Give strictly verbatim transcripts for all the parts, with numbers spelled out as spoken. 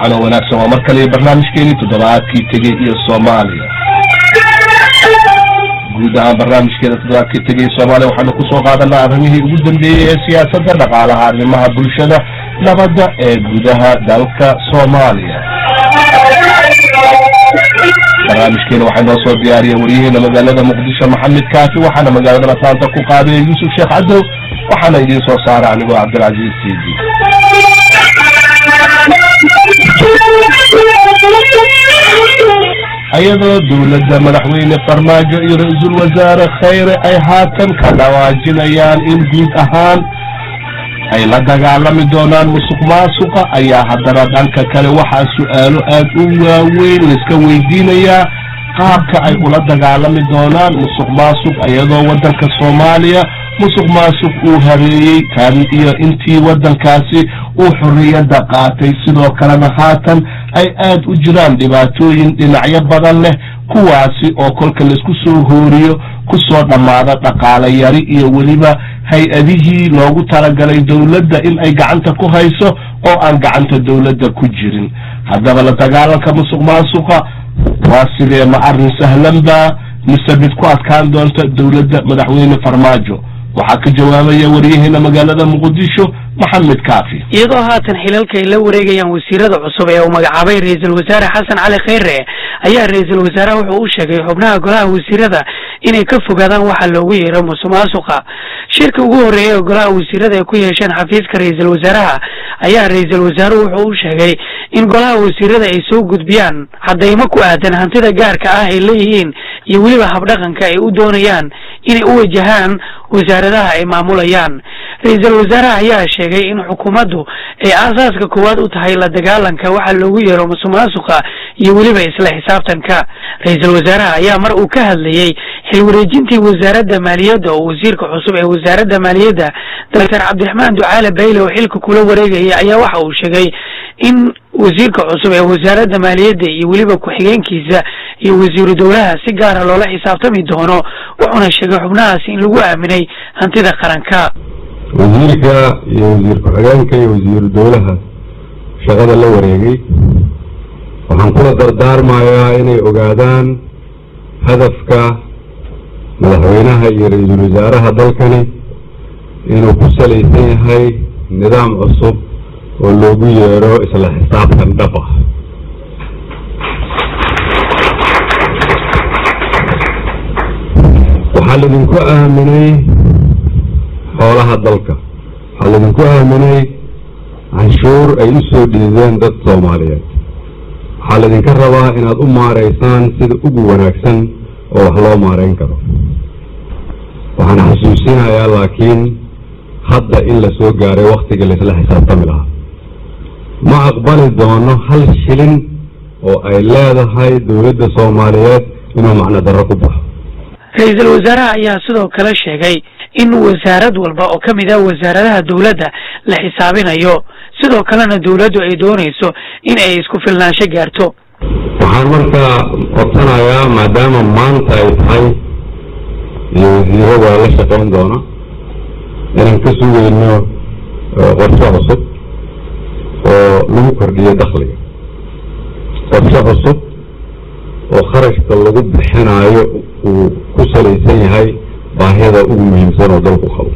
وعنا وناسا ومركلي برنامج كيني تدرات كي تجي إلى الصومالية جودها برنامج كذا تدرات كي تجي الصومالية وحنا كسوق هذا النهارميه جودن بسياسة درق على هذه مها بلشنا لبدا جودها دالك صومالية برنامج كيني وحنا صوت ديارية وريه لمجالة مقدسة محمد كافي وحنا مجالة أطلانتا كوكابي يوسف شيخ عدو وحنا يدين صوت صار عن عبد العزيز سيدي أيضا دولة مدحوين فرماجو رئيس الوزراء خير أي هاتن كدواجين أيان إن جود أهان أي لدى عالم دونان مسوق ماسوقة أي حضرات عنك كالوحا سؤالو أدوى وين نسكوي دين أيا قابك أي لدى عالم دونان مسوق ماسوق أيضا ودنك الصوماليا مسوق ماسوق وهري كان إيا انتي ودن كاسي وحرية دقاتي سيدو كلمة هاتن أي آد أجران دباتوين دنعي بدن له كواسي أو كل كلس كسو هوريو كسو دمارة دقالة ياري إيا وليبا هاي أذيه لوغو ترقلي دولة إن أي قعنتا كوهيسو أو أن قعنتا دولة كجرين هذا بلا تقالا كمسوق ماسوقا واسي معرن سهلا با نسبت كوات كان دونتا دولة مدحوين فرماجو وحكى جوابيا وريهنا مقالة مقدشو محمد كافي iyadoo haatan xilalka ay la wareegayaan wasiirada cusub ee uu magacaabay ra'iisul wasaare Xasan Cali Khayre ayaa ra'iisul wasaaraha wuxuu u sheegay xubnaha golaha wasiirada inay ka fogaadaan waxa loogu yeero musuqmaasuqa shirka ugu horeeyay golaha wasiirada ay ku yeesheen xafiiska ra'iisul wasaaraha ayaa ra'iisul wasaaruhu wuxuu u sheegay in golaha wasiirada ay soo gudbiyaan cadeymo ku aadan hantida gaarka ah ay leeyihiin iyo waliba habdhaqanka ay u doonayaan inay u wajahaan wasaaradaha ay maamulayaan ra'iisul wasaaraha ayaa sheegay in xukuumaddu ay aasaaska koowaad u tahay la dagaalanka waxa loogu yeero musuqmaasuqa iyo waliba isla xisaabtanka ra'iisul wasaaraha ayaa mar uu ka hadlayay xil wareejintii wasaaradda maaliyadda oo wasiirka cusub ee wasaaradda maaliyadda Doctor Cabdiraxmaan Ducaale Bayle oo xilka kula wareegay ayaa waxa uu sheegay in wasiirka cusub ee wasaaradda maaliyadda iyo waliba ku xigeenkiisa iyo wasiiru dowlaha si gaar ah loola xisaabtami doono wuxuuna sheegay xubnahaasi in lagu aaminay hantida qaranka wasiirka iyo wasiir ku-xigeenka iyo wasiiru dowlaha shaqada la wareegay waxaan kula dardaarmayaa inay ogaadaan hadafka madaxweynaha iyo ra'iisul wasaaraha dalkani inuu ku salaysan yahay nidaam cusub oo loogu yeero isla xisaabtan dhab ah waxaa lidinku aaminay xoolaha dalka waxaa lidinku aaminay canshuur ay u soo dhiideen dad Soomaaliyeed waxaa lidinka rabaa inaad u maareysaan sida ugu wanaagsan oo wax loo maareyn karo waxaan xasuusinayaa laakiin hadda in la soo gaaray waqtiga la isla xisaabtami lahaa ma aqbali doono hal shilin oo ay leedahay dowladda Soomaaliyeed inuu macna darro ku baxo ra'iisul wasaaraha ayaa sidoo kale sheegay in wasaarad walba oo kamid ah wasaaradaha dawladda la xisaabinayo sidoo kalena dawladdu ay doonayso in ay isku filnaansho gaarto waxaan markaa codsanayaa maadaama maanta ay tahay iyo wasiirada la shaqayn doona inaan ka sugayno qorshe cusub oo lagu kordhiyo dakhliga qorshe cusub oo kharashka lagu bixinayo uu ku salaysan yahay baahida ugu muhiimsan oo dalku qabo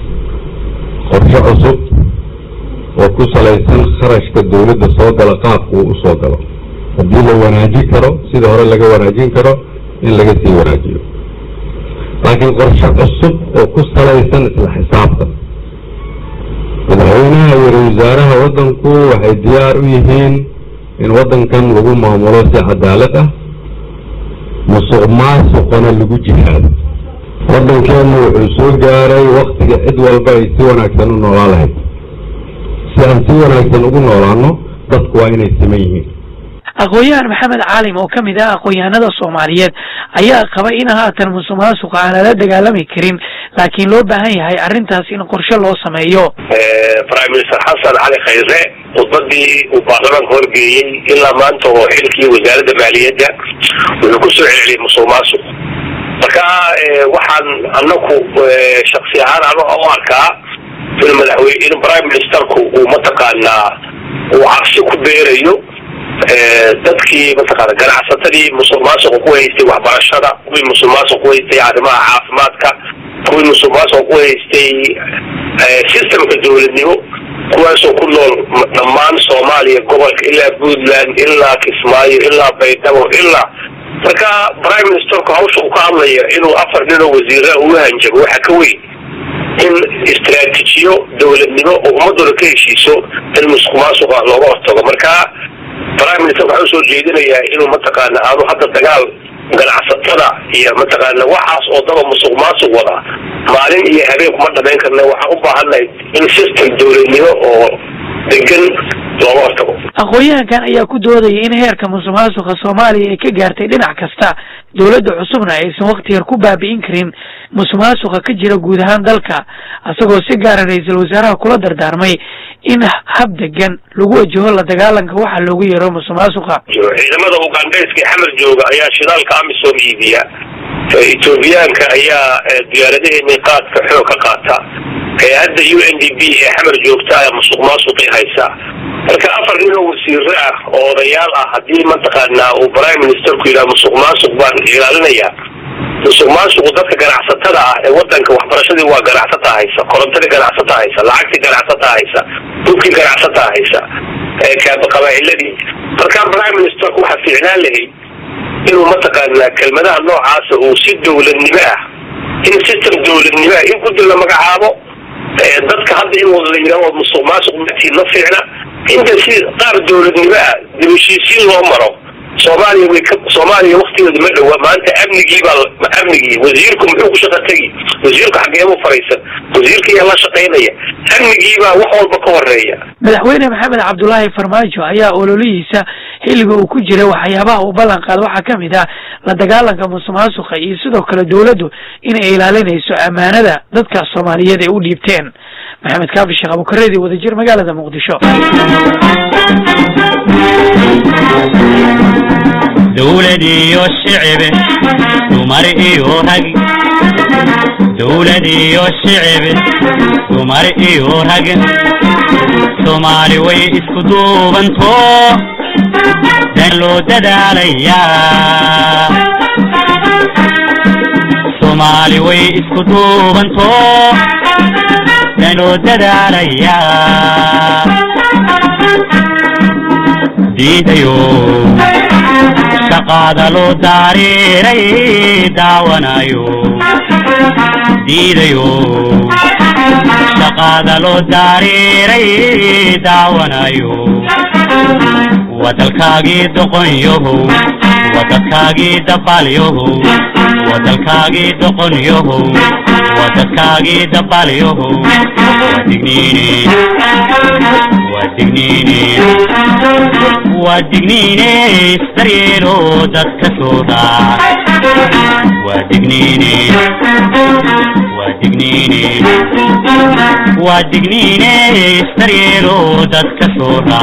qorshe cusub oo ku salaysan kharashka dawladda soo gala qaabku uu soo galo haddii la wanaajin karo sida hore laga wanaajin karo in laga sii wanaajiyo laakiin qorshe cusub oo ku salaysan isla xisaabtan madaxweynaha iyo ra'iisul wasaaraha waddanku waxay diyaar u yihiin in waddankan lagu maamulo si cadaalad ah musuq maasuqana lagu jihaado waddankeenu wuxuu soo gaaray waqtiga cid walba ay si wanaagsan u noolaan lahayd si aan si wanaagsan ugu noolaano dadku waa inay siman yihiin aqoonyahan maxamed caalim oo kamid ah aqoonyahanada Soomaaliyeed ayaa qaba in haatan musuqmaasuqa aan la dagaalami karin laakiin loo baahan yahay arintaas in qorshe loo sameeyo Prime Minister Xasan Cali Khayre khudbadii uu baarlamaanka horgeeyay ilaa maanta oo xilkii wasaaradda maaliyadda wuxuu ku soo celiyay musuqmaasuq marka waxaan annagu shakhsi ahaan aan u arkaa in madaxweyne Prime Ministerku uu mataqaanaa uu cabsi ku beerayo dadkii mataqaana ganacsatadii musuqmaasuqa ku haystay waxbarashada, kuwii musuqmaasuqa ku haystay arrimaha caafimaadka, kuwii musuqmaasuqa ku haystay systemka dowladnimo, kuwaasoo ku nool dhammaan Soomaaliya gobolka ilaa Puntland ilaa Kismaayo ilaa Baydhabo ilaa marka prime ministerku hawsha uu ka hadlaya inuu afar nin oo wasiiro u hanjabo waxa ka weyn in istiraatiijiyo dowladnimo oo ummadooda ka heshiiso in musuqmaasuqa looga hortago. marka prime minister waxa uu soo jeedinayaa inuu mataqaana aanu hadda dagaal ganacsatada iyo mataqaana waxaas oo daba musuqmaasuq wada maalin iyo habeen kuma dhameyn karna. waxaan u baahanahay in system dowladnimo oo degan looga hortago. aqoonyahankan ayaa ku doodaya in heerka musuqmaasuqa Soomaaliya ay ka gaartay dhinac kasta, dowladda cusubna aysan waqti yar ku baabi'in karin musuqmaasuqa ka jira guud ahaan dalka, asagoo si gaar ah ra'iisul wasaaraha kula dardaarmay in hab degan lagu wajaho la dagaalanka waxa loogu yeero musuqmaasuqa. ciidamada Ugandayska xamar jooga ayaa shidaalka amisom iibiya, Etoobiyaanka ayaa diyaaradaheena qaadka xoog ka qaata, hay'adda U N D P ee xamar joogta ayaa musuqmaasuqi haysa. marka afar nin oo wasiiro ah oo odayaal ah haddii mataqaana uu prime ministerku yidhaha musuqmaasuq baan ilaalinaya, musuqmaasuqu dadka ganacsatada ah ee wadanka waxbarashadii waa ganacsata haysa, korontadii ganacsata haysa, lacagtii ganacsata haysa, dhulkii ganacsata haysa, qabaailadii. marka prime ministerku waxa fiicnaan lahay inuu mataqaana kelmadaha noocaasa uu si dowladnimo ah in system dowladnimo ah in guddi la magacaabo dadka hadda in wada la yidhaahdo musuqmaasuq ma fiicna, inta si qaar dowladnimo ah dib u heshiisiin loo maro. Soomaaliya way ka Soomaaliya waqtigeedu ma dhawa maanta amnigii baa amnigii wasiirku muxuu ku shaqo tagay, wasiirku xagee uu faraysan, wasiirkii la shaqeynaya, amnigii baa wax walba ka horeeya. madaxweyne maxamed cabdullaahi farmaajo ayaa ololihiisa xilliga uu ku jiray waxyaabaha uu ballan qaaday waxaa ka mid ah la dagaalanka musuqmaasuqa iyo sidoo kale dowladdu inay ilaalinayso ammaanada dadka Soomaaliyeed ay u dhiibteen. maxamed kaafi sheekh abukareedi wadajir magaalada muqdisho. دولدي والشعب تمرئي وهج دولدي والشعب تمرئي وهج سومالي ويسكتوا بنتو دلو دداليا سومالي ويسكتوا بنتو دلو دداليا ديديو شقاد لو داريري داونايو ديديو شقاد لو داريري داونايو ودلكاغي دقنيوهو ودلكاغي دباليوهو ودلكاغي دقنيوهو ودلكاغي دباليوهو ودقنيني ودقنيني ودقنيني استريرو دك سودا ودقنيني ودقنيني ودقنيني استريرو دك سودا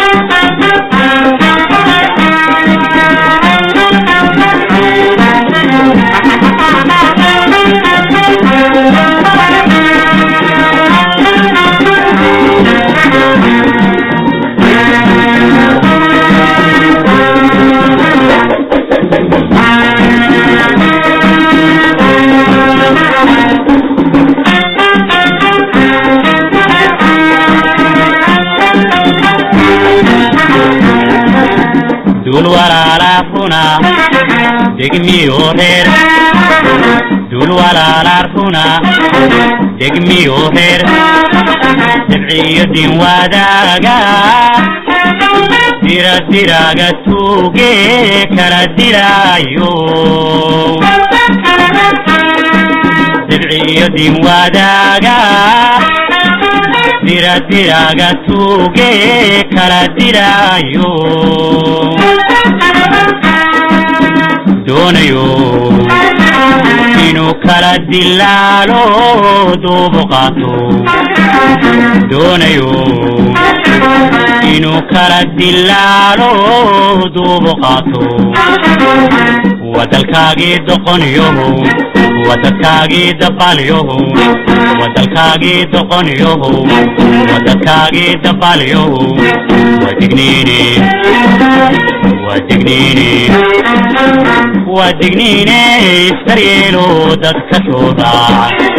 دول ولا لافونا دقمي وهير دول ولا لافونا دقمي وهير دبعي الدين وداقا ديرا ديراقا توقي كلا ديرايو دبعي الدين وداقا ديرا ديراقا توقي كلا ديرايو دونيو إنو كلا دلالو دوبقاتو دونيو إنو كلا دلالو دوبقاتو wadalkaagii doqonyoho wadadkaagii dabaalyoho wadalkaagii doqonyoho wadadkaagii dabaalyoho wadigniine wadigniine wadigniine iskaryeelo dadka soo raaca